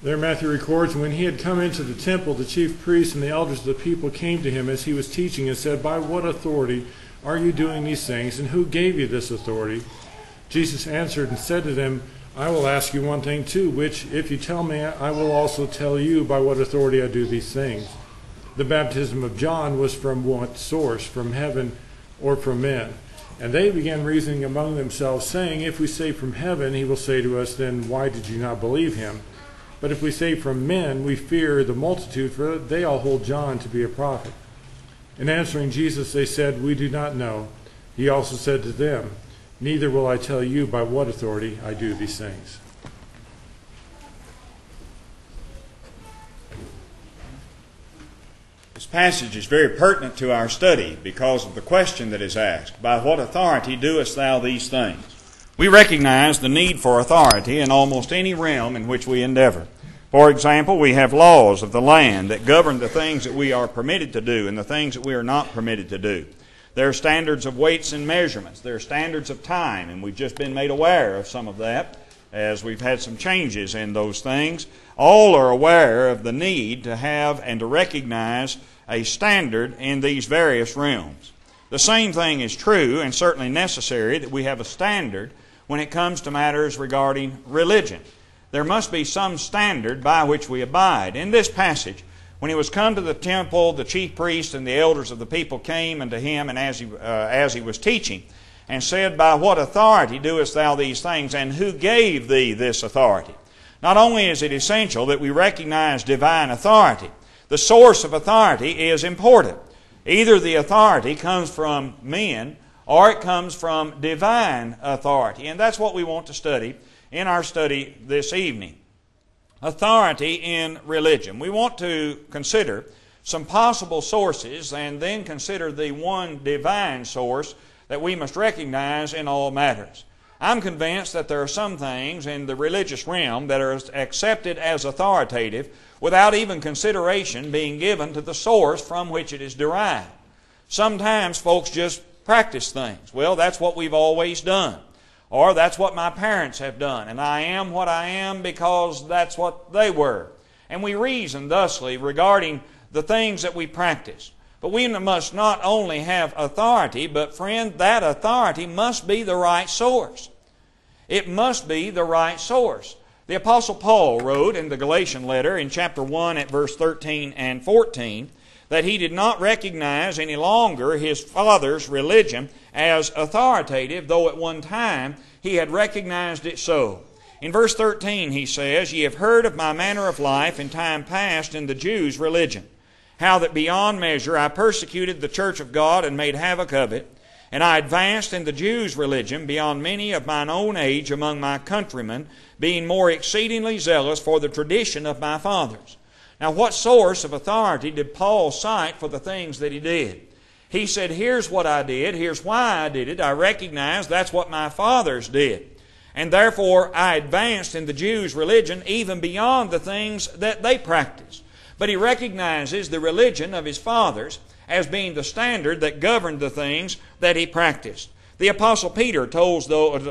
There Matthew records, when he had come into the temple, the chief priests and the elders of the people came to him as he was teaching and said, "By what authority are you doing these things, and who gave you this authority?" Jesus answered and said to them, "I will ask you one thing too, which if you tell me, I will also tell you by what authority I do these things. The baptism of John was from what source, from heaven or from men?" And they began reasoning among themselves, saying, "If we say from heaven, he will say to us, then why did you not believe him? But if we say from men, we fear the multitude, for they all hold John to be a prophet." And answering Jesus, they said, "We do not know." He also said to them, "Neither will I tell you by what authority I do these things." This passage is very pertinent to our study because of the question that is asked, "By what authority doest thou these things?" We recognize the need for authority in almost any realm in which we endeavor. For example, we have laws of the land that govern the things that we are permitted to do and the things that we are not permitted to do. There are standards of weights and measurements. There are standards of time, and we've just been made aware of some of that as we've had some changes in those things. All are aware of the need to have and to recognize a standard in these various realms. The same thing is true and certainly necessary that we have a standard when it comes to matters regarding religion. There must be some standard by which we abide. In this passage, when he was come to the temple, the chief priests and the elders of the people came unto him, and as he was teaching, and said, "By what authority doest thou these things, and who gave thee this authority?" Not only is it essential that we recognize divine authority, the source of authority is important. Either the authority comes from men or it comes from divine authority. And that's what we want to study in our study this evening. Authority in religion. We want to consider some possible sources and then consider the one divine source that we must recognize in all matters. I'm convinced that there are some things in the religious realm that are accepted as authoritative without even consideration being given to the source from which it is derived. Sometimes folks just practice things. Well, that's what we've always done. Or that's what my parents have done. And I am what I am because that's what they were. And we reason thusly regarding the things that we practice. But we must not only have authority, but friend, that authority must be the right source. It must be the right source. The Apostle Paul wrote in the Galatian letter in chapter 1 at verse 13 and 14 that he did not recognize any longer his father's religion as authoritative, though at one time he had recognized it so. In verse 13 he says, "Ye have heard of my manner of life in time past in the Jews' religion, how that beyond measure I persecuted the church of God and made havoc of it, and I advanced in the Jews' religion beyond many of mine own age among my countrymen, being more exceedingly zealous for the tradition of my fathers." Now, what source of authority did Paul cite for the things that he did? He said, here's what I did, here's why I did it. I recognize that's what my fathers did. And therefore, I advanced in the Jews' religion even beyond the things that they practiced. But he recognizes the religion of his fathers as being the standard that governed the things that he practiced. The Apostle Peter told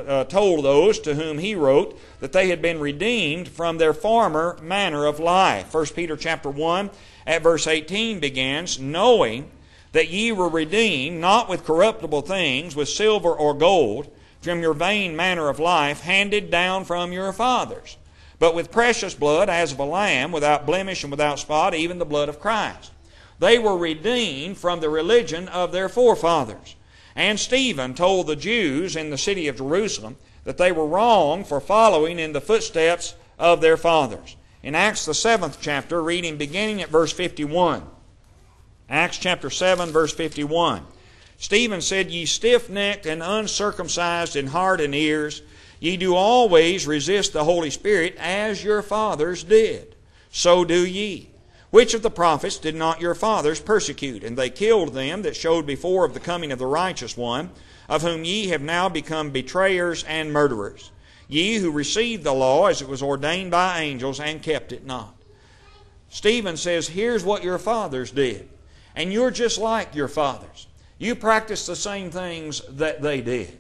those to whom he wrote that they had been redeemed from their former manner of life. 1 Peter chapter 1 at verse 18 begins, "Knowing that ye were redeemed, not with corruptible things, with silver or gold, from your vain manner of life, handed down from your fathers, but with precious blood as of a lamb, without blemish and without spot, even the blood of Christ." They were redeemed from the religion of their forefathers. And Stephen told the Jews in the city of Jerusalem that they were wrong for following in the footsteps of their fathers. In Acts the 7th chapter, reading beginning at verse 51. Acts chapter 7, verse 51. Stephen said, "Ye stiff-necked and uncircumcised in heart and ears, ye do always resist the Holy Spirit, as your fathers did. So do ye. Which of the prophets did not your fathers persecute? And they killed them that showed before of the coming of the righteous one, of whom ye have now become betrayers and murderers. Ye who received the law as it was ordained by angels and kept it not." Stephen says, here's what your fathers did. And you're just like your fathers. You practice the same things that they did.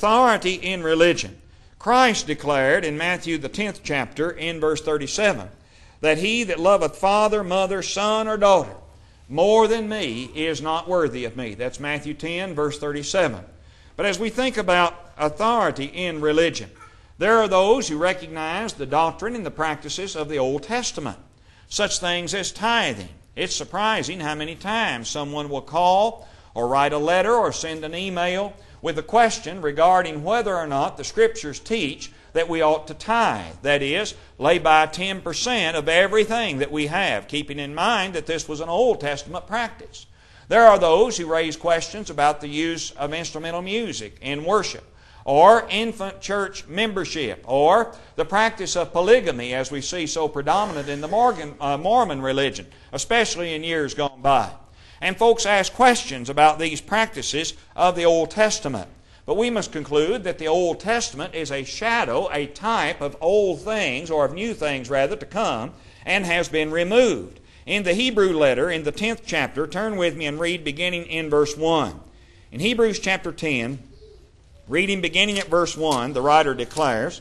Authority in religion. Christ declared in Matthew the 10th chapter in verse 37 that he that loveth father, mother, son, or daughter more than me is not worthy of me. That's Matthew 10, verse 37. But as we think about authority in religion, there are those who recognize the doctrine and the practices of the Old Testament, such things as tithing. It's surprising how many times someone will call or write a letter or send an email with a question regarding whether or not the Scriptures teach that we ought to tithe. That is, lay by 10% of everything that we have, keeping in mind that this was an Old Testament practice. There are those who raise questions about the use of instrumental music in worship, or infant church membership, or the practice of polygamy as we see so predominant in the Mormon religion, especially in years gone by. And folks ask questions about these practices of the Old Testament. But we must conclude that the Old Testament is a shadow, a type of old things, or of new things rather, to come, and has been removed. In the Hebrew letter, in the 10th chapter, turn with me and read beginning in verse 1. In Hebrews chapter 10, reading beginning at verse 1, the writer declares,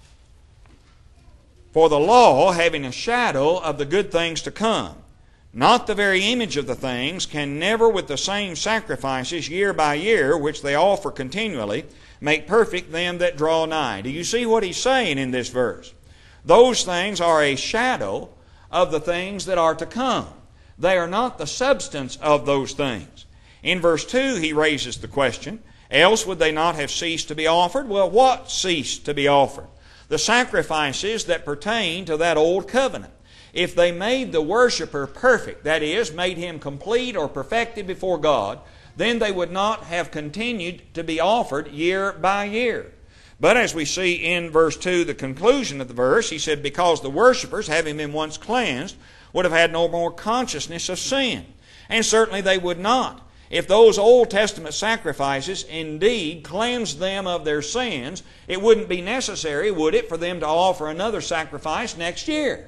"For the law, having a shadow of the good things to come, not the very image of the things, can never with the same sacrifices year by year, which they offer continually, make perfect them that draw nigh." Do you see what he's saying in this verse? Those things are a shadow of the things that are to come. They are not the substance of those things. In verse 2 he raises the question, else would they not have ceased to be offered? Well, what ceased to be offered? The sacrifices that pertain to that old covenant. If they made the worshiper perfect, that is, made him complete or perfected before God, then they would not have continued to be offered year by year. But as we see in verse 2, the conclusion of the verse, he said, because the worshippers, having been once cleansed, would have had no more consciousness of sin. And certainly they would not. If those Old Testament sacrifices indeed cleansed them of their sins, it wouldn't be necessary, would it, for them to offer another sacrifice next year.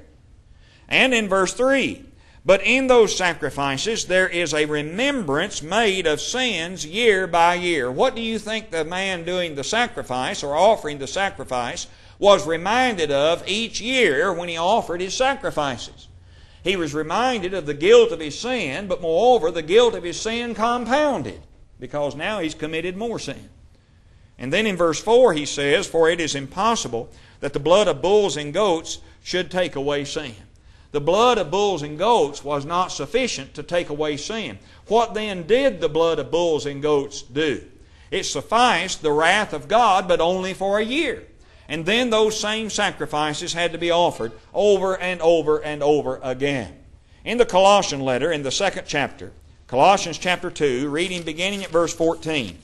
And in verse 3, but in those sacrifices there is a remembrance made of sins year by year. What do you think the man doing the sacrifice or offering the sacrifice was reminded of each year when he offered his sacrifices? He was reminded of the guilt of his sin, but moreover the guilt of his sin compounded, because now he's committed more sin. And then in verse 4 he says, for it is impossible that the blood of bulls and goats should take away sin. The blood of bulls and goats was not sufficient to take away sin. What then did the blood of bulls and goats do? It sufficed the wrath of God, but only for a year. And then those same sacrifices had to be offered over and over and over again. In the Colossian letter, in the 2nd chapter, Colossians chapter 2, reading beginning at verse 14,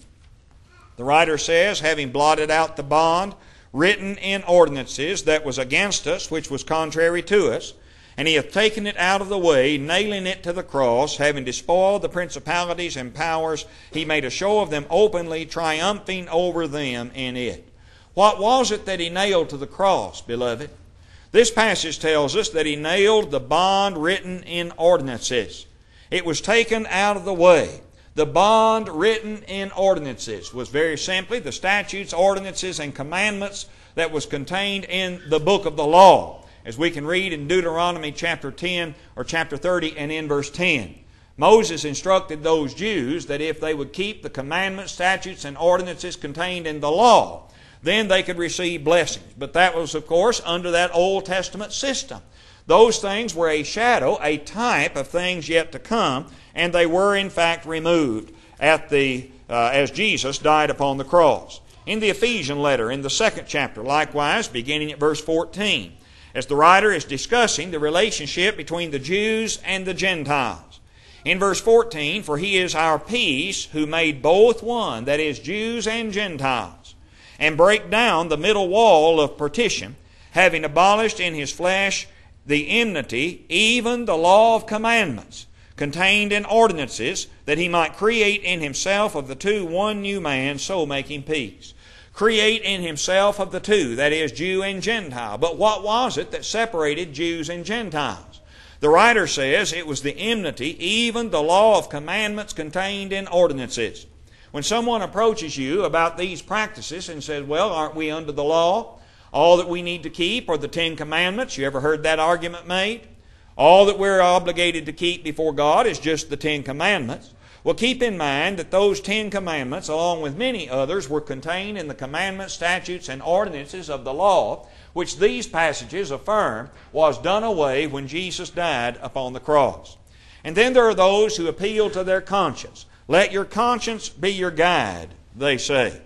the writer says, having blotted out the bond written in ordinances that was against us, which was contrary to us, and he hath taken it out of the way, nailing it to the cross, having despoiled the principalities and powers, he made a show of them openly, triumphing over them in it. What was it that he nailed to the cross, beloved? This passage tells us that he nailed the bond written in ordinances. It was taken out of the way. The bond written in ordinances was very simply the statutes, ordinances, and commandments that was contained in the book of the law, as we can read in Deuteronomy chapter 10 or chapter 30 and in verse 10. Moses instructed those Jews that if they would keep the commandments, statutes, and ordinances contained in the law, then they could receive blessings. But that was, of course, under that Old Testament system. Those things were a shadow, a type of things yet to come, and they were in fact removed as Jesus died upon the cross. In the Ephesian letter, in the 2nd chapter, likewise, beginning at verse 14, as the writer is discussing the relationship between the Jews and the Gentiles. In verse 14, for he is our peace, who made both one, that is, Jews and Gentiles, and break down the middle wall of partition, having abolished in his flesh the enmity, even the law of commandments, contained in ordinances, that he might create in himself of the two one new man, so making peace. Create in himself of the two, that is, Jew and Gentile. But what was it that separated Jews and Gentiles? The writer says it was the enmity, even the law of commandments contained in ordinances. When someone approaches you about these practices and says, well, aren't we under the law? All that we need to keep are the 10 Commandments. You ever heard that argument made? All that we're obligated to keep before God is just the 10 Commandments. Well, keep in mind that those 10 Commandments, along with many others, were contained in the commandments, statutes, and ordinances of the law, which these passages affirm was done away when Jesus died upon the cross. And then there are those who appeal to their conscience. Let your conscience be your guide, they say.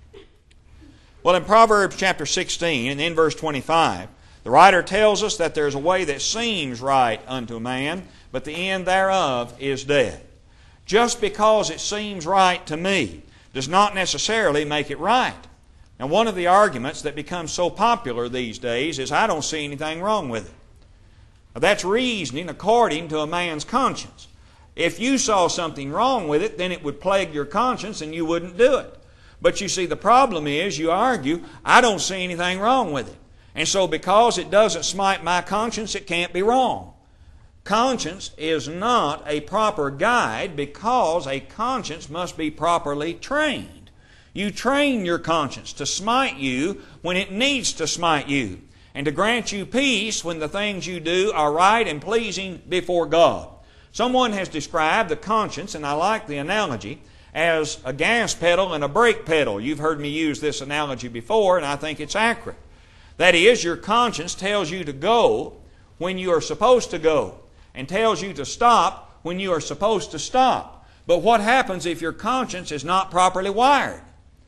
Well, in Proverbs chapter 16 and in verse 25, the writer tells us that there's a way that seems right unto a man, but the end thereof is death. Just because it seems right to me does not necessarily make it right. Now, one of the arguments that becomes so popular these days is, I don't see anything wrong with it. Now, that's reasoning according to a man's conscience. If you saw something wrong with it, then it would plague your conscience and you wouldn't do it. But you see, the problem is, you argue, I don't see anything wrong with it. And so because it doesn't smite my conscience, it can't be wrong. Conscience is not a proper guide because a conscience must be properly trained. You train your conscience to smite you when it needs to smite you, and to grant you peace when the things you do are right and pleasing before God. Someone has described the conscience, and I like the analogy, as a gas pedal and a brake pedal. You've heard me use this analogy before, and I think it's accurate. That is, your conscience tells you to go when you are supposed to go, and tells you to stop when you are supposed to stop. But what happens if your conscience is not properly wired?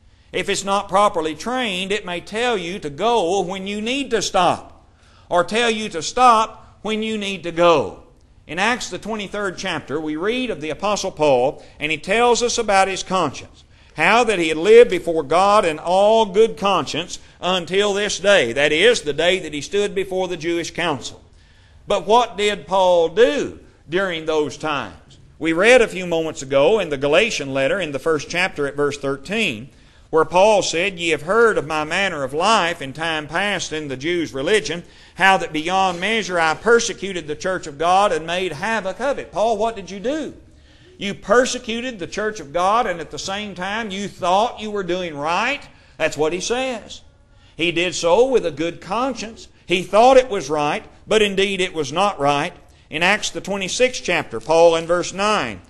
If it's not properly trained, it may tell you to go when you need to stop, or tell you to stop when you need to go. In Acts the 23rd chapter, we read of the Apostle Paul, and he tells us about his conscience, how that he had lived before God in all good conscience until this day. That is, the day that he stood before the Jewish council. But what did Paul do during those times? We read a few moments ago in the Galatian letter in the 1st chapter at verse 13, where Paul said, Ye have heard of my manner of life in time past in the Jews' religion, how that beyond measure I persecuted the church of God and made havoc of it. Paul, what did you do? You persecuted the church of God, and at the same time you thought you were doing right? That's what he says. He did so with a good conscience. He thought it was right, but indeed it was not right. In Acts the 26th chapter, Paul in verse 9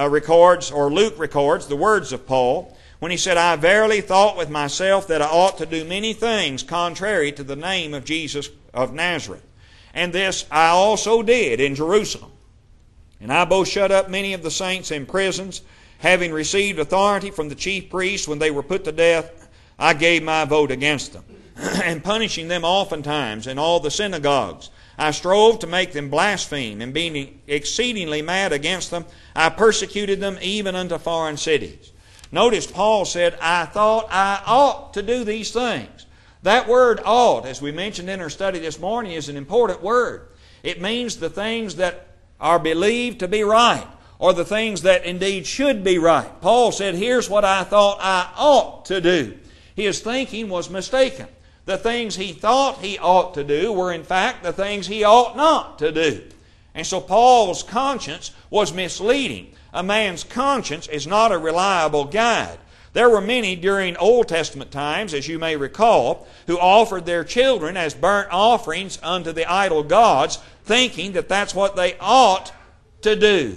Luke records the words of Paul when he said, I verily thought with myself that I ought to do many things contrary to the name of Jesus of Nazareth. And this I also did in Jerusalem. And I both shut up many of the saints in prisons, having received authority from the chief priests when they were put to death, I gave my vote against them. And punishing them oftentimes in all the synagogues, I strove to make them blaspheme, and being exceedingly mad against them, I persecuted them even unto foreign cities. Notice Paul said, I thought I ought to do these things. That word ought, as we mentioned in our study this morning, is an important word. It means the things that are believed to be right, or the things that indeed should be right. Paul said, here's what I thought I ought to do. His thinking was mistaken. The things he thought he ought to do were in fact the things he ought not to do. And so Paul's conscience was misleading. A man's conscience is not a reliable guide. There were many during Old Testament times, as you may recall, who offered their children as burnt offerings unto the idol gods, thinking that that's what they ought to do.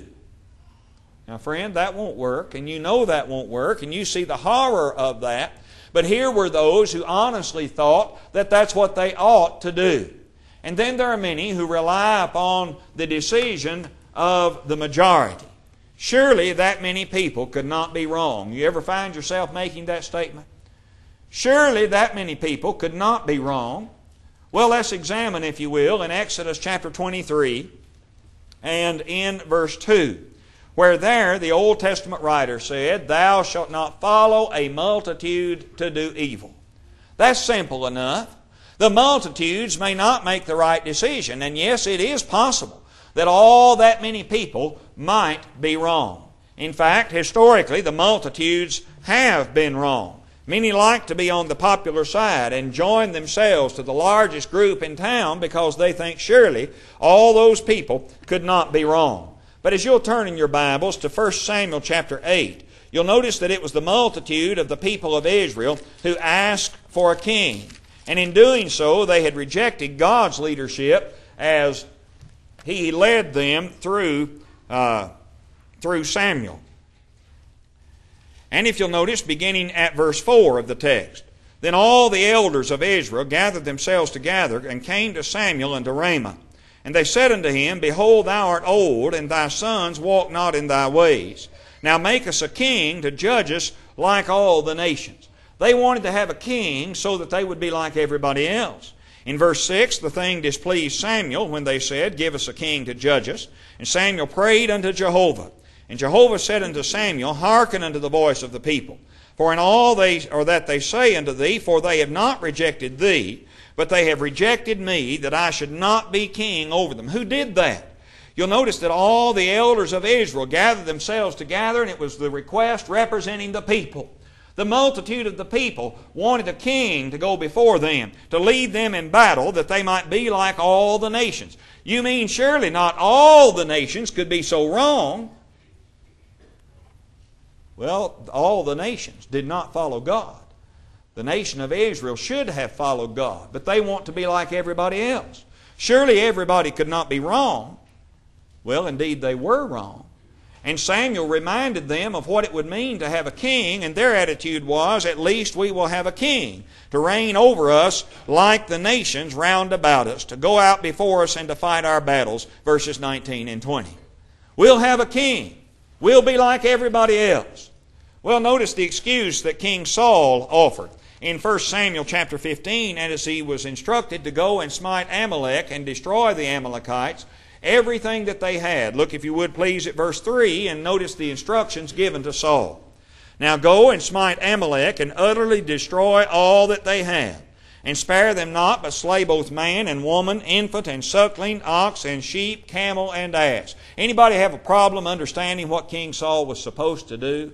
Now, friend, that won't work, and you know that won't work, and you see the horror of that. But here were those who honestly thought that that's what they ought to do. And then there are many who rely upon the decision of the majority. Surely that many people could not be wrong. You ever find yourself making that statement? Surely that many people could not be wrong. Well, let's examine, if you will, in Exodus chapter 23 and in verse 2, where there the Old Testament writer said, Thou shalt not follow a multitude to do evil. That's simple enough. The multitudes may not make the right decision, and yes, it is possible that all that many people might be wrong. In fact, historically, the multitudes have been wrong. Many like to be on the popular side and join themselves to the largest group in town because they think surely all those people could not be wrong. But as you'll turn in your Bibles to 1 Samuel chapter 8, you'll notice that it was the multitude of the people of Israel who asked for a king. And in doing so, they had rejected God's leadership as He led them through Samuel. And if you'll notice, beginning at verse 4 of the text, then all the elders of Israel gathered themselves together and came to Samuel unto Ramah. And they said unto him, Behold, thou art old, and thy sons walk not in thy ways. Now make us a king to judge us like all the nations. They wanted to have a king so that they would be like everybody else. In verse 6, the thing displeased Samuel when they said, Give us a king to judge us. And Samuel prayed unto Jehovah. And Jehovah said unto Samuel, Hearken unto the voice of the people. For in all that they say unto thee, for they have not rejected thee, but they have rejected me, that I should not be king over them. Who did that? You'll notice that all the elders of Israel gathered themselves together, and it was the request representing the people. The multitude of the people wanted a king to go before them, to lead them in battle, that they might be like all the nations. You mean surely not all the nations could be so wrong? Well, all the nations did not follow God. The nation of Israel should have followed God, but they want to be like everybody else. Surely everybody could not be wrong. Well, indeed they were wrong. And Samuel reminded them of what it would mean to have a king, and their attitude was, at least we will have a king to reign over us like the nations round about us, to go out before us and to fight our battles, verses 19 and 20. We'll have a king. We'll be like everybody else. Well, notice the excuse that King Saul offered. In 1 Samuel chapter 15, and as he was instructed to go and smite Amalek and destroy the Amalekites, everything that they had. Look, if you would please, at verse 3, and notice the instructions given to Saul. Now go and smite Amalek, and utterly destroy all that they have, and spare them not, but slay both man and woman, infant and suckling, ox and sheep, camel and ass. Anybody have a problem understanding what King Saul was supposed to do?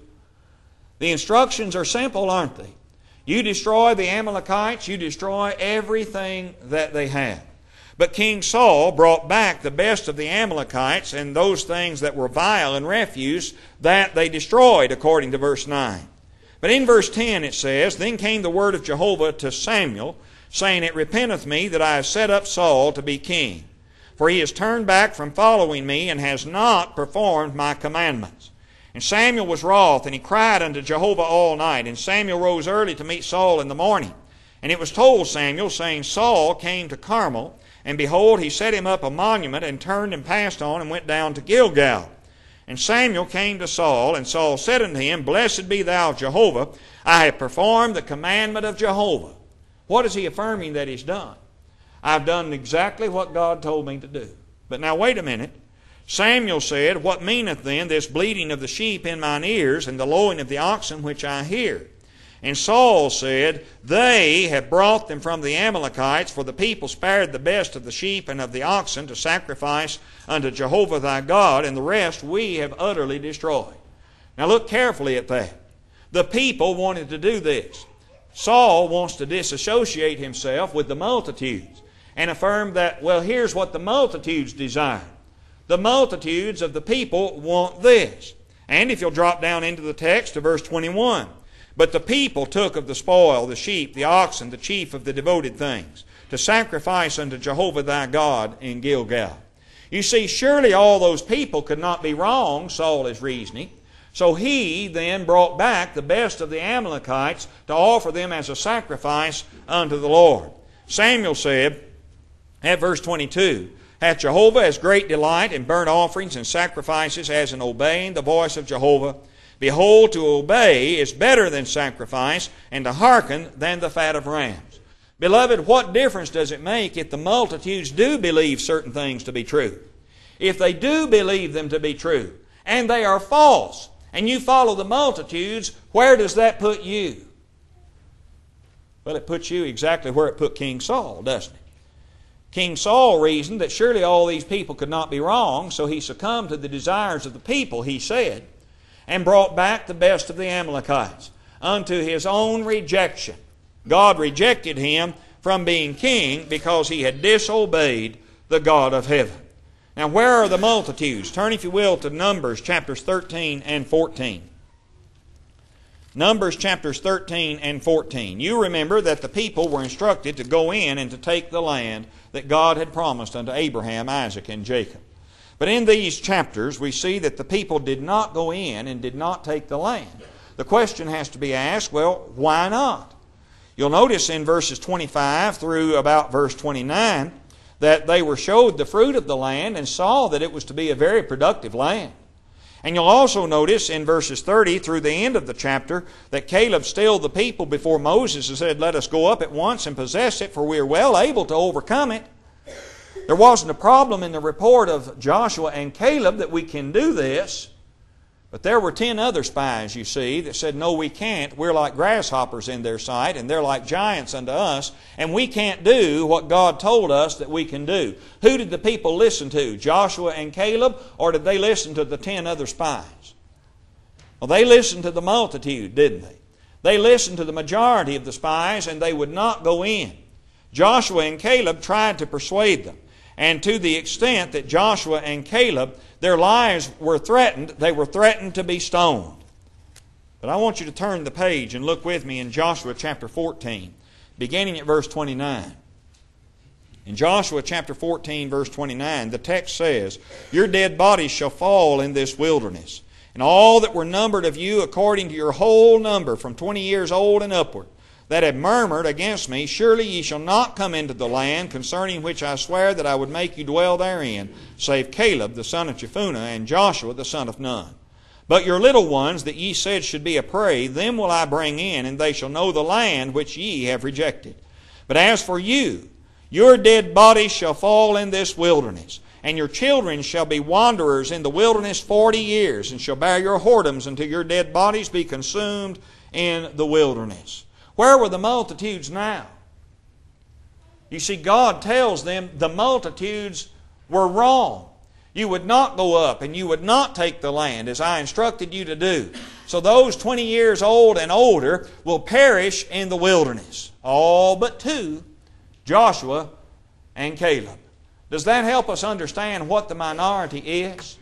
The instructions are simple, aren't they? You destroy the Amalekites, you destroy everything that they have. But King Saul brought back the best of the Amalekites, and those things that were vile and refuse, that they destroyed, according to verse 9. But in verse 10 it says, Then came the word of Jehovah to Samuel, saying, It repenteth me that I have set up Saul to be king. For he has turned back from following me, and has not performed my commandments. And Samuel was wroth, and he cried unto Jehovah all night. And Samuel rose early to meet Saul in the morning. And it was told Samuel, saying, Saul came to Carmel, and behold, he set him up a monument, and turned and passed on, and went down to Gilgal. And Samuel came to Saul, and Saul said unto him, Blessed be thou, Jehovah, I have performed the commandment of Jehovah. What is he affirming that he's done? I've done exactly what God told me to do. But now wait a minute. Samuel said, What meaneth then this bleating of the sheep in mine ears, and the lowing of the oxen which I hear? And Saul said, They have brought them from the Amalekites, for the people spared the best of the sheep and of the oxen to sacrifice unto Jehovah thy God, and the rest we have utterly destroyed. Now look carefully at that. The people wanted to do this. Saul wants to disassociate himself with the multitudes and affirm that, well, here's what the multitudes desire. The multitudes of the people want this. And if you'll drop down into the text to verse 21, But the people took of the spoil, the sheep, the oxen, the chief of the devoted things, to sacrifice unto Jehovah thy God in Gilgal. You see, surely all those people could not be wrong, Saul is reasoning. So he then brought back the best of the Amalekites to offer them as a sacrifice unto the Lord. Samuel said, at verse 22, Hath Jehovah as great delight in burnt offerings and sacrifices as in obeying the voice of Jehovah? Behold, to obey is better than sacrifice, and to hearken than the fat of rams. Beloved, what difference does it make if the multitudes do believe certain things to be true? If they do believe them to be true, and they are false, and you follow the multitudes, where does that put you? Well, it puts you exactly where it put King Saul, doesn't it? King Saul reasoned that surely all these people could not be wrong, so he succumbed to the desires of the people, he said, and brought back the best of the Amalekites unto his own rejection. God rejected him from being king because he had disobeyed the God of heaven. Now, where are the multitudes? Turn, if you will, to Numbers chapters 13 and 14. Numbers chapters 13 and 14. You remember that the people were instructed to go in and to take the land that God had promised unto Abraham, Isaac, and Jacob. But in these chapters we see that the people did not go in and did not take the land. The question has to be asked, well, why not? You'll notice in verses 25 through about verse 29 that they were showed the fruit of the land and saw that it was to be a very productive land. And you'll also notice in verses 30 through the end of the chapter that Caleb stilled the people before Moses and said, let us go up at once and possess it, for we are well able to overcome it. There wasn't a problem in the report of Joshua and Caleb that we can do this. But there were 10 other spies, you see, that said, no, we can't. We're like grasshoppers in their sight, and they're like giants unto us, and we can't do what God told us that we can do. Who did the people listen to, Joshua and Caleb, or did they listen to the 10 other spies? Well, they listened to the multitude, didn't they? They listened to the majority of the spies, and they would not go in. Joshua and Caleb tried to persuade them. And to the extent that Joshua and Caleb, their lives were threatened, they were threatened to be stoned. But I want you to turn the page and look with me in Joshua chapter 14, beginning at verse 29. In Joshua chapter 14, verse 29, the text says, your dead bodies shall fall in this wilderness, and all that were numbered of you according to your whole number, from 20 years old and upward, that have murmured against me, surely ye shall not come into the land concerning which I swear that I would make you dwell therein, save Caleb the son of Jephunneh and Joshua the son of Nun. But your little ones that ye said should be a prey, them will I bring in, and they shall know the land which ye have rejected. But as for you, your dead bodies shall fall in this wilderness, and your children shall be wanderers in the wilderness 40 years, and shall bear your whoredoms until your dead bodies be consumed in the wilderness. Where were the multitudes now? You see, God tells them the multitudes were wrong. You would not go up and you would not take the land as I instructed you to do. So those 20 years old and older will perish in the wilderness. All but 2, Joshua and Caleb. Does that help us understand what the minority is?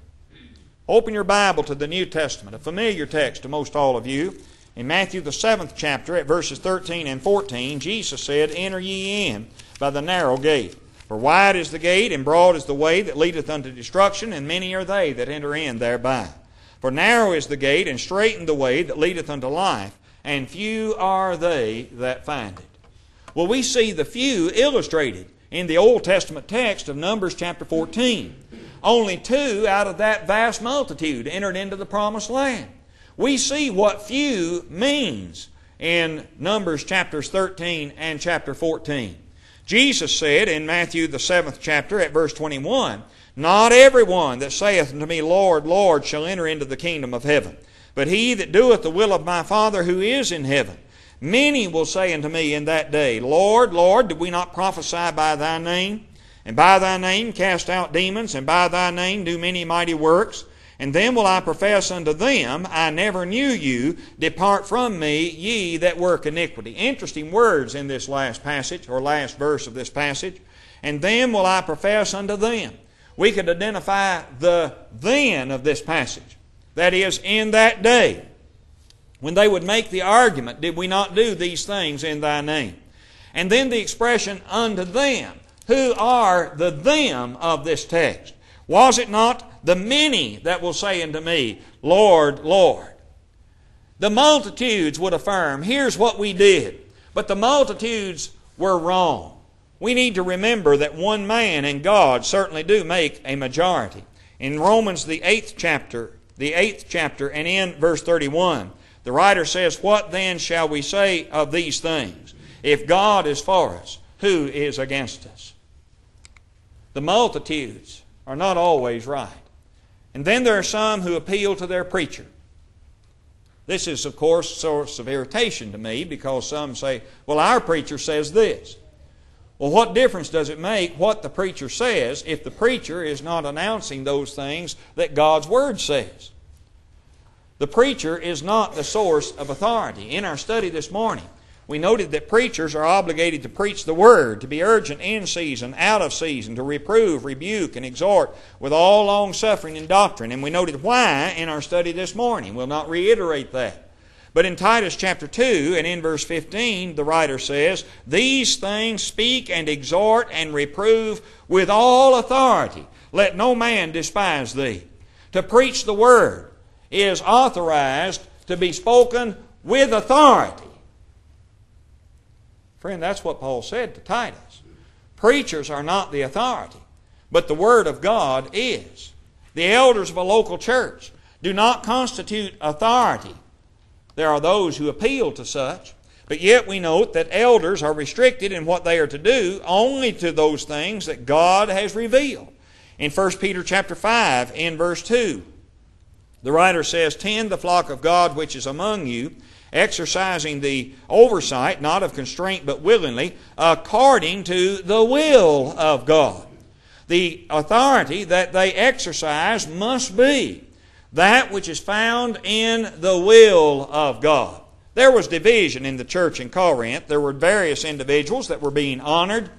Open your Bible to the New Testament, a familiar text to most all of you. In Matthew the 7th chapter at verses 13 and 14, Jesus said, enter ye in by the narrow gate. For wide is the gate, and broad is the way that leadeth unto destruction, and many are they that enter in thereby. For narrow is the gate, and straitened the way that leadeth unto life, and few are they that find it. Well, we see the few illustrated in the Old Testament text of Numbers chapter 14. Only 2 out of that vast multitude entered into the promised land. We see what few means in Numbers chapters 13 and chapter 14. Jesus said in Matthew the 7th chapter at verse 21, not every one that saith unto me, Lord, Lord, shall enter into the kingdom of heaven, but he that doeth the will of my Father who is in heaven. Many will say unto me in that day, Lord, Lord, did we not prophesy by thy name? And by thy name cast out demons, and by thy name do many mighty works? And then will I profess unto them, I never knew you, depart from me, ye that work iniquity. Interesting words in this last passage, or last verse of this passage. And then will I profess unto them. We could identify the then of this passage. That is, in that day, when they would make the argument, did we not do these things in thy name? And then the expression, unto them. Who are the them of this text? Was it not the many that will say unto me, Lord, Lord? The multitudes would affirm, here's what we did. But the multitudes were wrong. We need to remember that one man and God certainly do make a majority. In Romans the 8th chapter, and in verse 31, the writer says, what then shall we say of these things? If God is for us, who is against us? The multitudes are not always right. And then there are some who appeal to their preacher. This is, of course, a source of irritation to me because some say, well, our preacher says this. Well, what difference does it make what the preacher says if the preacher is not announcing those things that God's Word says? The preacher is not the source of authority. In our study this morning, we noted that preachers are obligated to preach the Word, to be urgent in season, out of season, to reprove, rebuke, and exhort with all long-suffering and doctrine. And we noted why in our study this morning. We'll not reiterate that. But in Titus chapter 2 and in verse 15, the writer says, "These things speak and exhort and reprove with all authority. Let no man despise thee." To preach the Word is authorized to be spoken with authority. Friend, that's what Paul said to Titus. Preachers are not the authority, but the Word of God is. The elders of a local church do not constitute authority. There are those who appeal to such, but yet we note that elders are restricted in what they are to do only to those things that God has revealed. In 1 Peter chapter 5, in verse 2, the writer says, "Tend the flock of God which is among you, exercising the oversight, not of constraint but willingly, according to the will of God." The authority that they exercise must be that which is found in the will of God. There was division in the church in Corinth. There were various individuals that were being honored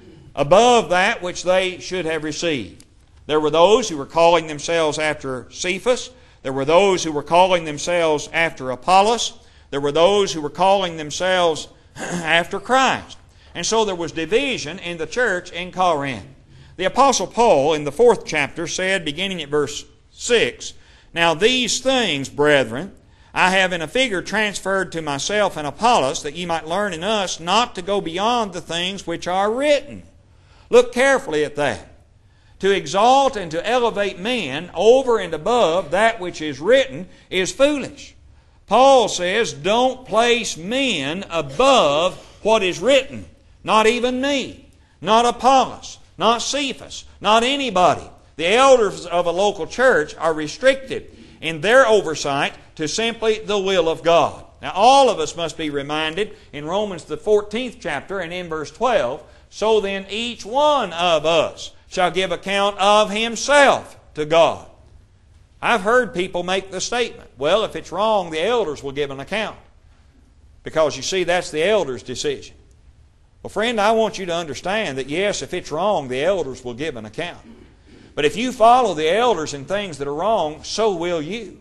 above that which they should have received. There were those who were calling themselves after Cephas. There were those who were calling themselves after Apollos. There were those who were calling themselves after Christ. And so there was division in the church in Corinth. The Apostle Paul in the 4th chapter said, beginning at verse 6, "Now these things, brethren, I have in a figure transferred to myself and Apollos, that ye might learn in us not to go beyond the things which are written." Look carefully at that. To exalt and to elevate men over and above that which is written is foolish. Paul says, don't place men above what is written. Not even me. Not Apollos. Not Cephas. Not anybody. The elders of a local church are restricted in their oversight to simply the will of God. Now all of us must be reminded in Romans the 14th chapter and in verse 12, "So then each one of us shall give account of himself to God." I've heard people make the statement, well, if it's wrong, the elders will give an account. Because you see, that's the elders' decision. Well, friend, I want you to understand that yes, if it's wrong, the elders will give an account. But if you follow the elders in things that are wrong, so will you.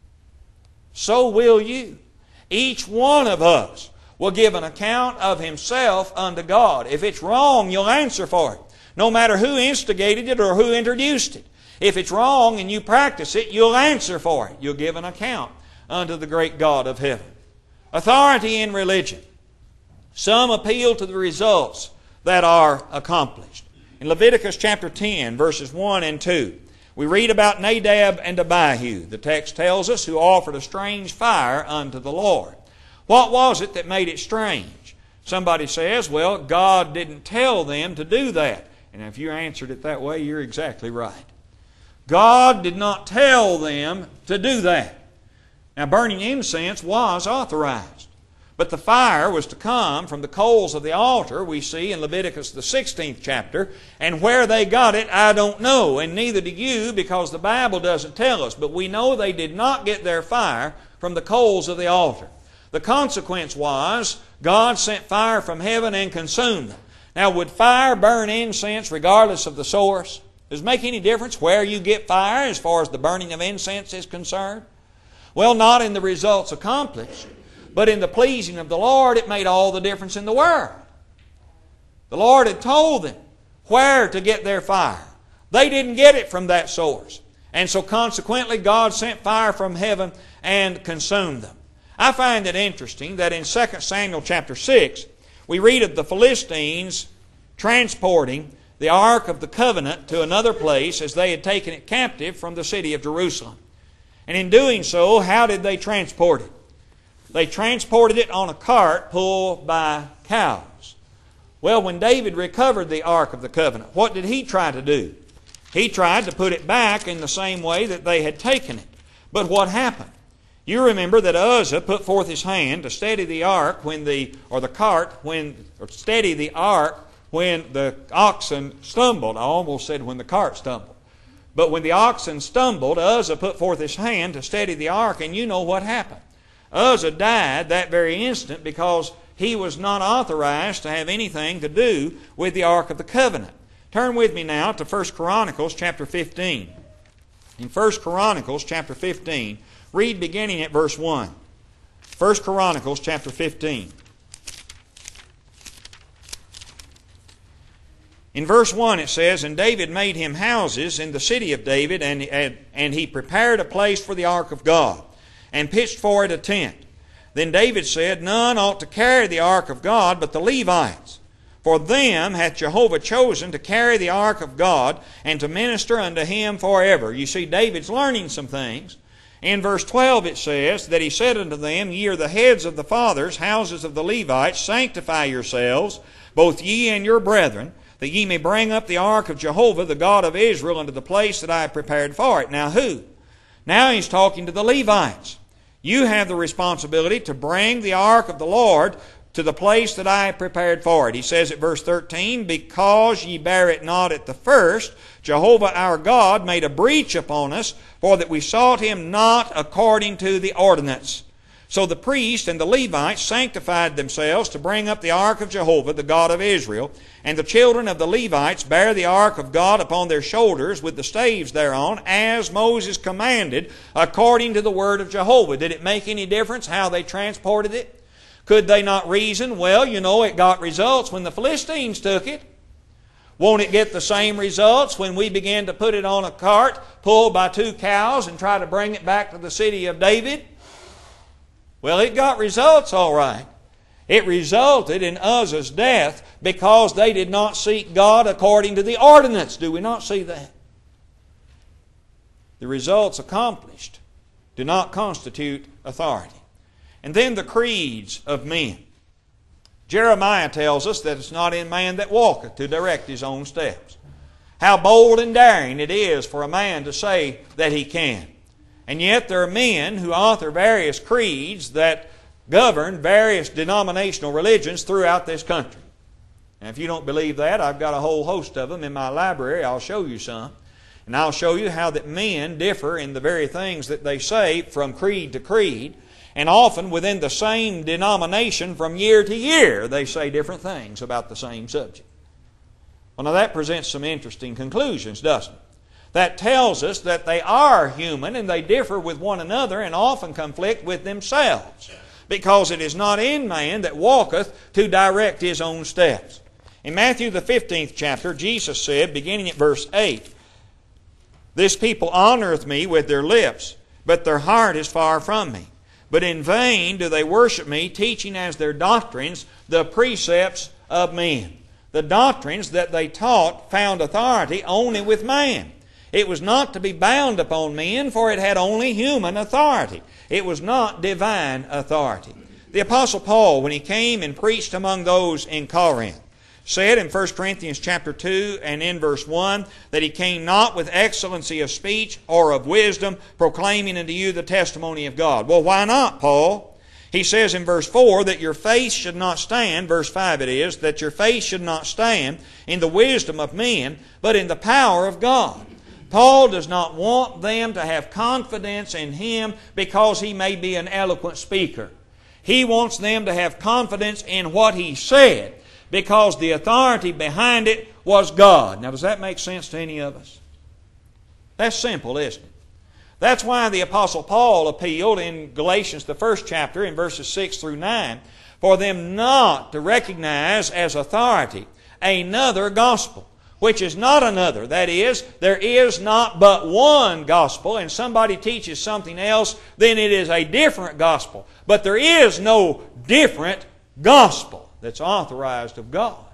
So will you. Each one of us will give an account of himself unto God. If it's wrong, you'll answer for it. No matter who instigated it or who introduced it. If it's wrong and you practice it, you'll answer for it. You'll give an account unto the great God of heaven. Authority in religion. Some appeal to the results that are accomplished. In Leviticus chapter 10, verses 1 and 2, we read about Nadab and Abihu. The text tells us who offered a strange fire unto the Lord. What was it that made it strange? Somebody says, well, God didn't tell them to do that. And if you answered it that way, you're exactly right. God did not tell them to do that. Now, burning incense was authorized. But the fire was to come from the coals of the altar, we see in Leviticus the 16th chapter. And where they got it, I don't know. And neither do you, because the Bible doesn't tell us. But we know they did not get their fire from the coals of the altar. The consequence was, God sent fire from heaven and consumed them. Now, would fire burn incense regardless of the source? Does it make any difference where you get fire as far as the burning of incense is concerned? Well, not in the results accomplished, but in the pleasing of the Lord, it made all the difference in the world. The Lord had told them where to get their fire. They didn't get it from that source. And so consequently, God sent fire from heaven and consumed them. I find it interesting that in 2 Samuel chapter 6, we read of the Philistines transporting the Ark of the Covenant to another place as they had taken it captive from the city of Jerusalem. And in doing so, how did they transport it? They transported it on a cart pulled by cows. Well, when David recovered the Ark of the Covenant, what did he try to do? He tried to put it back in the same way that they had taken it. But what happened? You remember that Uzzah put forth his hand to steady the ark steady the ark when the oxen stumbled. I almost said when the cart stumbled. But when the oxen stumbled, Uzzah put forth his hand to steady the ark, and you know what happened. Uzzah died that very instant because he was not authorized to have anything to do with the Ark of the Covenant. Turn with me now to 1 Chronicles chapter 15. In 1 Chronicles chapter 15, read beginning at verse 1. 1 Chronicles chapter 15. In verse 1 it says, And David made him houses in the city of David, and he prepared a place for the ark of God, and pitched for it a tent. Then David said, None ought to carry the ark of God but the Levites. For them hath Jehovah chosen to carry the ark of God, and to minister unto Him forever. You see, David's learning some things. In verse 12 it says that he said unto them, Ye are the heads of the fathers, houses of the Levites, sanctify yourselves, both ye and your brethren, that ye may bring up the ark of Jehovah, the God of Israel, unto the place that I have prepared for it. Now who? Now he's talking to the Levites. You have the responsibility to bring the ark of the Lord to the place that I have prepared for it. He says at verse 13, Because ye bear it not at the first, Jehovah our God made a breach upon us, for that we sought Him not according to the ordinance. So the priests and the Levites sanctified themselves to bring up the ark of Jehovah, the God of Israel. And the children of the Levites bare the ark of God upon their shoulders with the staves thereon, as Moses commanded, according to the word of Jehovah. Did it make any difference how they transported it? Could they not reason, well, you know, it got results when the Philistines took it. Won't it get the same results when we begin to put it on a cart, pulled by 2 cows, and try to bring it back to the city of David? Well, it got results all right. It resulted in Uzzah's death because they did not seek God according to the ordinance. Do we not see that? The results accomplished do not constitute authority. And then the creeds of men. Jeremiah tells us that it's not in man that walketh to direct his own steps. How bold and daring it is for a man to say that he can. And yet there are men who author various creeds that govern various denominational religions throughout this country. And if you don't believe that, I've got a whole host of them in my library. I'll show you some. And I'll show you how that men differ in the very things that they say from creed to creed. And often within the same denomination from year to year, they say different things about the same subject. Well, now that presents some interesting conclusions, doesn't it? That tells us that they are human and they differ with one another and often conflict with themselves, because it is not in man that walketh to direct his own steps. In Matthew the 15th chapter, Jesus said, beginning at verse 8, This people honoreth me with their lips, but their heart is far from me. But in vain do they worship me, teaching as their doctrines the precepts of men. The doctrines that they taught found authority only with man. It was not to be bound upon men, for it had only human authority. It was not divine authority. The Apostle Paul, when he came and preached among those in Corinth, said in 1 Corinthians chapter 2 and in verse 1 that he came not with excellency of speech or of wisdom, proclaiming unto you the testimony of God. Well, why not, Paul? He says in verse 4 that your faith should not stand, verse 5 it is, that your faith should not stand in the wisdom of men, but in the power of God. Paul does not want them to have confidence in him because he may be an eloquent speaker. He wants them to have confidence in what he said because the authority behind it was God. Now, does that make sense to any of us? That's simple, isn't it? That's why the Apostle Paul appealed in Galatians, the 1st chapter, in verses 6 through 9, for them not to recognize as authority another gospel, which is not another. That is, there is not but one gospel, and somebody teaches something else, then it is a different gospel. But there is no different gospel that's authorized of God.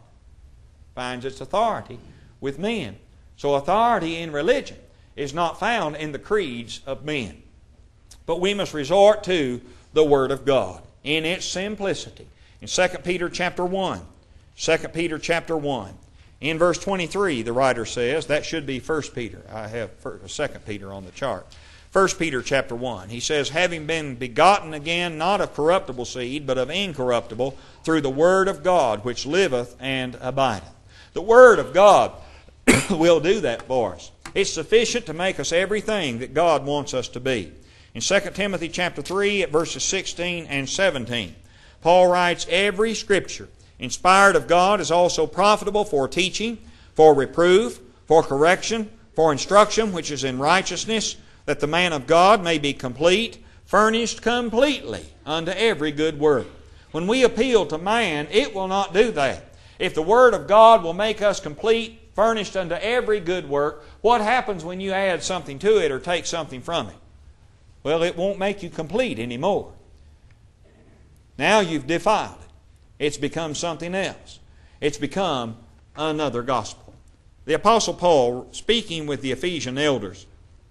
Finds its authority with men. So authority in religion is not found in the creeds of men. But we must resort to the Word of God in its simplicity. In 2 Peter chapter 1, 2 Peter chapter 1, in verse 23, the writer says, that should be 1 Peter. I have 2 Peter on the chart. 1 Peter chapter 1. He says, having been begotten again, not of corruptible seed, but of incorruptible, through the Word of God, which liveth and abideth. The Word of God will do that for us. It's sufficient to make us everything that God wants us to be. In 2 Timothy chapter 3, at verses 16 and 17, Paul writes, every Scripture inspired of God is also profitable for teaching, for reproof, for correction, for instruction, which is in righteousness, that the man of God may be complete, furnished completely unto every good work. When we appeal to man, it will not do that. If the Word of God will make us complete, furnished unto every good work, what happens when you add something to it or take something from it? Well, it won't make you complete anymore. Now you've defiled it. It's become something else. It's become another gospel. The Apostle Paul, speaking with the Ephesian elders,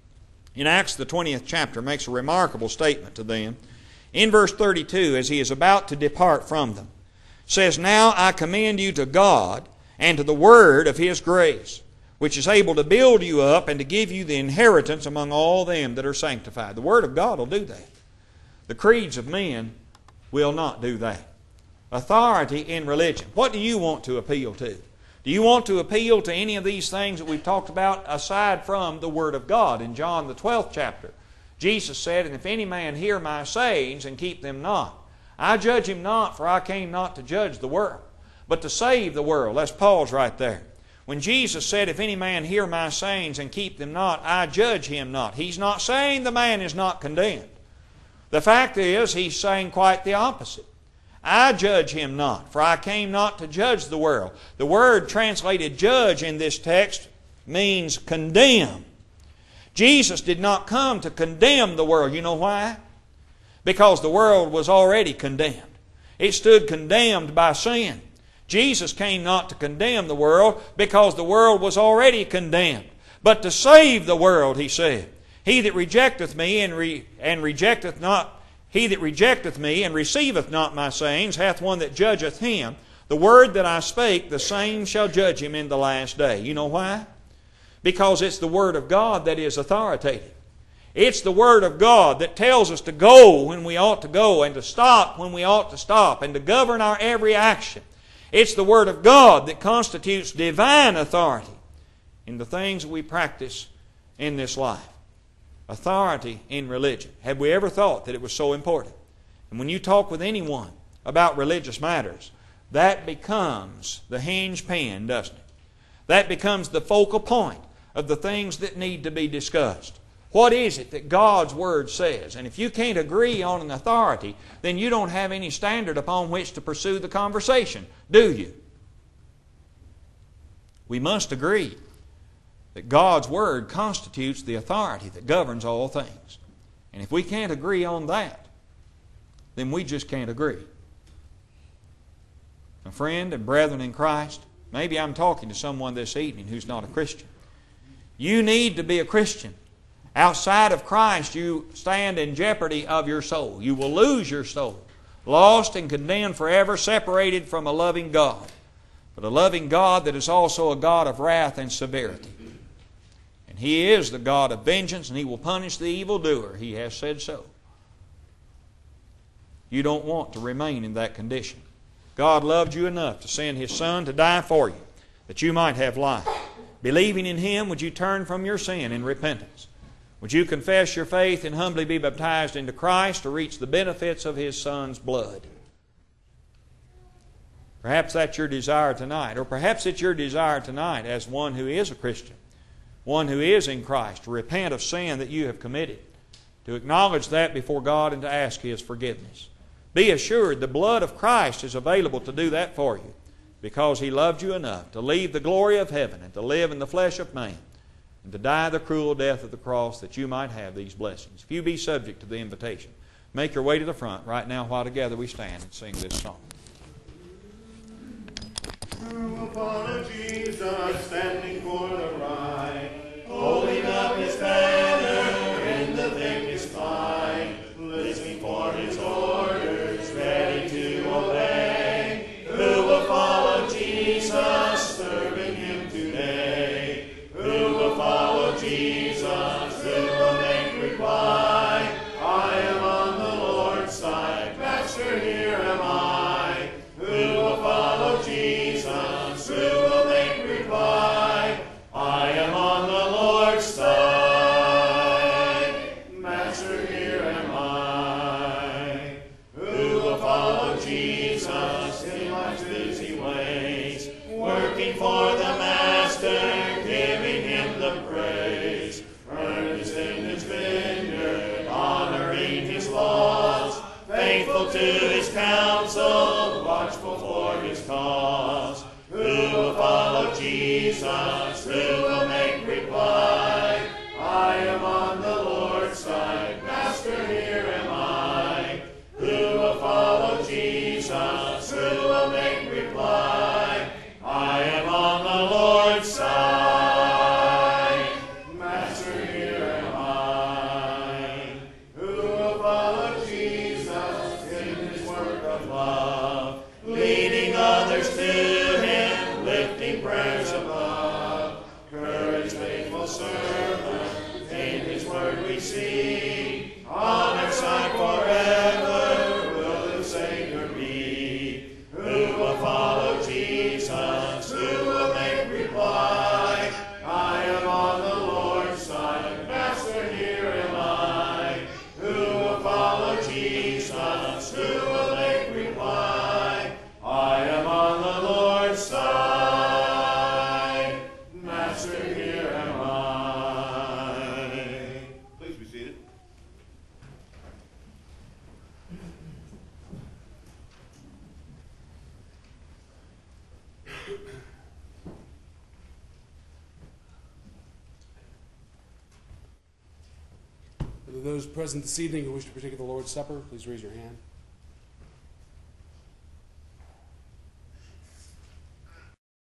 in Acts the 20th chapter, makes a remarkable statement to them. In verse 32, as he is about to depart from them, says, "Now I commend you to God and to the word of His grace, which is able to build you up and to give you the inheritance among all them that are sanctified." The Word of God will do that. The creeds of men will not do that. Authority in religion. What do you want to appeal to? Do you want to appeal to any of these things that we've talked about aside from the Word of God? In John the 12th chapter, Jesus said, "And if any man hear my sayings and keep them not, I judge him not, for I came not to judge the world, but to save the world." That's Paul's right there. When Jesus said, "If any man hear my sayings and keep them not, I judge him not," He's not saying the man is not condemned. The fact is, He's saying quite the opposite. I judge him not, for I came not to judge the world. The word translated judge in this text means condemn. Jesus did not come to condemn the world. You know why? Because the world was already condemned. It stood condemned by sin. Jesus came not to condemn the world because the world was already condemned, but to save the world, He said. "He that rejecteth me and rejecteth not, he that rejecteth me and receiveth not my sayings hath one that judgeth him. The word that I spake, the same shall judge him in the last day." You know why? Because it's the Word of God that is authoritative. It's the Word of God that tells us to go when we ought to go and to stop when we ought to stop and to govern our every action. It's the Word of God that constitutes divine authority in the things that we practice in this life. Authority in religion. Have we ever thought that it was so important? And when you talk with anyone about religious matters, that becomes the hinge pin, doesn't it? That becomes the focal point of the things that need to be discussed. What is it that God's Word says? And if you can't agree on an authority, then you don't have any standard upon which to pursue the conversation, do you? We must agree that God's Word constitutes the authority that governs all things. And if we can't agree on that, then we just can't agree. My friend and brethren in Christ, maybe I'm talking to someone this evening who's not a Christian. You need to be a Christian. Outside of Christ, you stand in jeopardy of your soul. You will lose your soul, lost and condemned forever, separated from a loving God. But a loving God that is also a God of wrath and severity. And He is the God of vengeance, and He will punish the evildoer. He has said so. You don't want to remain in that condition. God loved you enough to send His Son to die for you, that you might have life. Believing in Him, would you turn from your sin in repentance? Would you confess your faith and humbly be baptized into Christ to reach the benefits of His Son's blood? Perhaps that's your desire tonight, or perhaps it's your desire tonight as one who is a Christian, one who is in Christ, to repent of sin that you have committed, to acknowledge that before God and to ask His forgiveness. Be assured the blood of Christ is available to do that for you, because He loved you enough to leave the glory of heaven and to live in the flesh of man and to die the cruel death of the cross that you might have these blessings. If you be subject to the invitation, make your way to the front right now while together we stand and sing this song. Who will follow Jesus, standing for the right, holding up His banner in the thickest fight, listening for His orders, ready to obey? Who will follow Jesus, serving Him today? Who will follow Jesus, who will make reply? I am on the Lord's side, Master, here am I. Who will follow Jesus, who will make reply? I am on the Lord's side, Master, here am I. Who will follow Jesus in life's busy ways, working for the Master, giving Him the praise, earnest in His vineyard, honoring His for his cause. Who will follow Jesus? Who will make reply? I am on the Lord's side, Master, here am I. Who will follow Jesus? Who will make reply? I am on the Lord's side, Master, here am I. Who will follow Jesus in his work of love, leading others to him, lifting prayers above. Courage, faithful servant, in his word we see. On our side forever will the Savior be. Who will follow Jesus? Who will make reply? I am on the Lord's side, Master, here am I. Who will follow Jesus? Who will make reply? I am on the Lord's side, Master, here am I. Please be seated. For those present this evening who wish to partake of the Lord's Supper, please raise your hand.